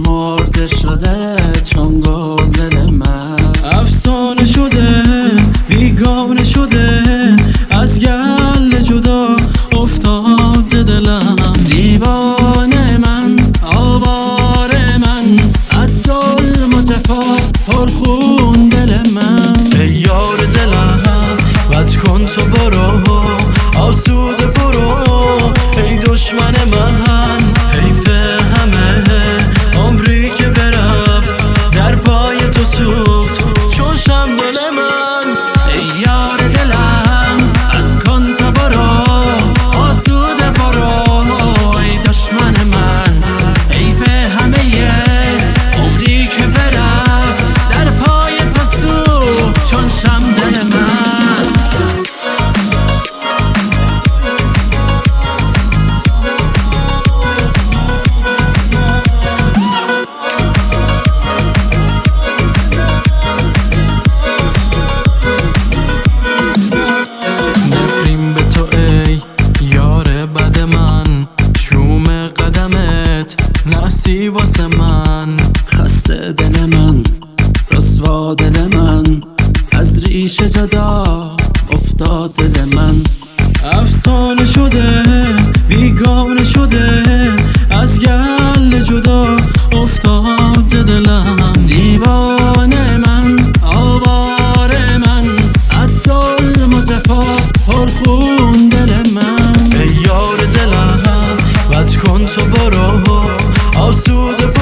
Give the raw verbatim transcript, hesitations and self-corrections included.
مرده شده چون گل دل من، افسانه شده بیگانه شده از گل جدا افتاده دلم. دیوانه من آواره من از ظلم و جفا پرخون دل من. ای یار دلم بد کن تو برو آسوده برو، ای دشمن من حیف همه عمری که برفت در پای تو سوخت چون شم دل من. ای یار دلم بد کن تو برو آسوده برو، ای دشمن من حیف همه عمری که برفت در پای تو سوخت چون شم دل من. نحسی واسه من خسته دل من رسوا دل من از ریشه جدا افتاد دل من. افسانه شده بیگانه شده از گل جدا افتاد دلم. دیوانه من آواره من از ظلم و جفا پرخون دل من. ای یار دلم بد کن تو برو آسوده